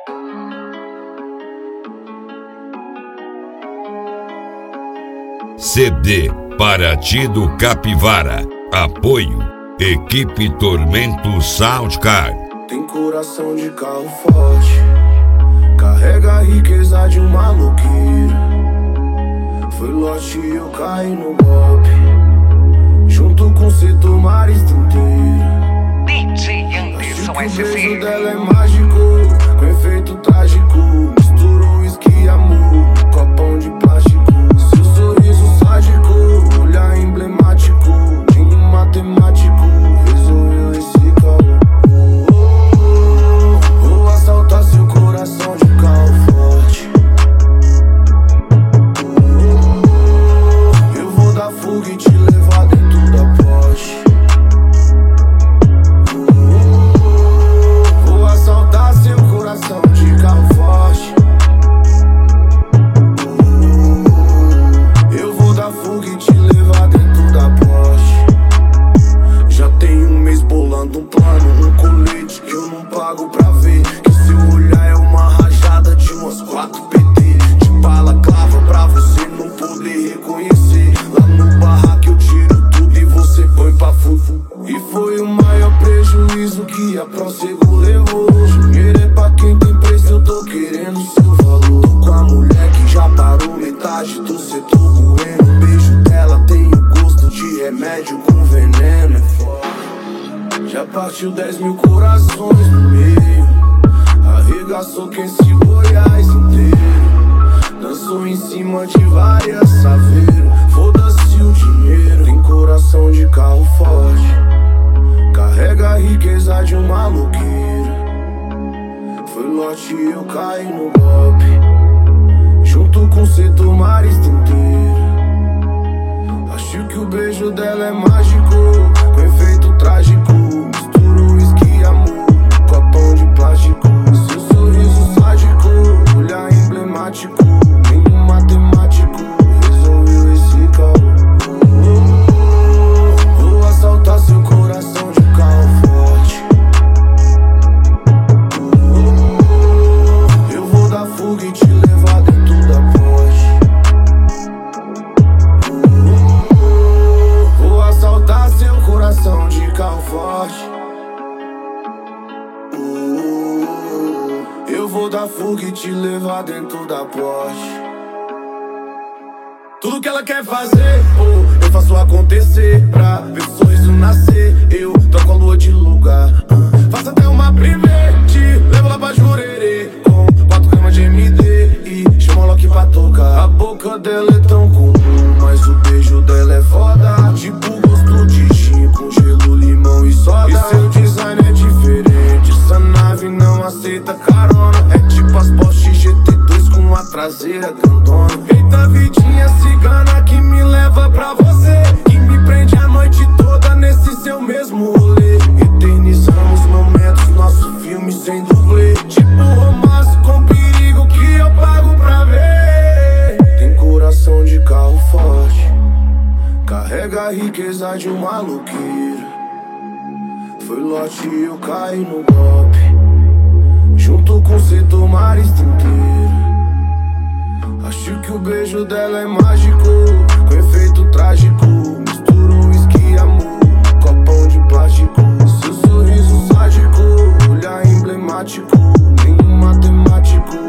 CD Paraty do Capivara. Apoio Equipe Tormento Soundcard. Tem coração de carro forte, carrega a riqueza de um maloqueiro. Foi lote e eu caí no golpe, junto com o setor marista inteiro. DJ Anderson Acho que o SC. beijo dela é mágico, com efeito trágico. Misturou uísque e amor no copão de plástico. Seu sorriso sádico, olhar emblemático. Nenhum matemático resolveu esse caô. Vou assaltar seu coração de carro forte. Eu vou dar fuga e te levar dentro da Porsche. Vou assaltar seu coração de carro forte. Eu vou dar fuga e te levar dentro da Porsche. Já tem um mês bolando um plano, um colete que eu não pago pra ver. Que seu olhar é uma rajada de umas 4 PT. De bala clava pra você não poder reconhecer. Lá no barraco eu tiro tudo e você põe pra fufu. E foi o maior prejuízo que a Prosego levou. Dinheiro é pra quem tem preço, eu tô querendo seu valor. Tô com a mulher que já parou metade do setor bueno. O beijo dela tem o gosto de remédio com veneno, é foda. Já partiu 10 mil corações no meio, arregaçou quem se Goiás inteiro. Dançou em cima de várias saveiras. Foda-se o dinheiro. Tem coração de carro forte, carrega a riqueza de um maloqueiro. Foi lote e eu caí no golpe, junto com o setor marista inteiro. Acho que o beijo dela é mágico, com efeito trágico. Misturou uísque e amor no copão de plástico. Seu sorriso sádico, olhar emblemático. Nenhum matemático resolveu esse caô. Vou assaltar seu coração de carro forte. Eu vou dar fuga e te levar dentro da Porsche. Vou assaltar seu coração de carro forte. Eu vou dar fuga e te levar dentro da Porsche. Tudo que ela quer fazer, eu faço acontecer. Pra ver o sorriso nascer, eu troco a lua de lugar. Faço até uma private, levo lá pra Jurerê, com 4 gramas de MD e chama o Loki pra tocar. A boca dela é tão comum, mas o beijo dela é foda. Tipo gosto de gin com gelo, limão e soda. E seu design é diferente, essa nave não aceita carona. É tipo as Porsche GT2 com a traseira grandona. Eita vidinha cigana que me leva pra você, que me prende a noite toda nesse seu mesmo rolê. Eternizamos momentos, nosso filme sem dublê. Tipo romance com perigo que eu pago pra ver. Tem coração de carro forte, carrega a riqueza de um maloqueiro. Foi lote e eu caí no golpe, junto com o setor marista inteiro. Acho que o beijo dela é mágico, com efeito trágico. Misturou uísque e amor no copão de plástico. Seu sorriso sádico, olhar emblemático. Nenhum matemático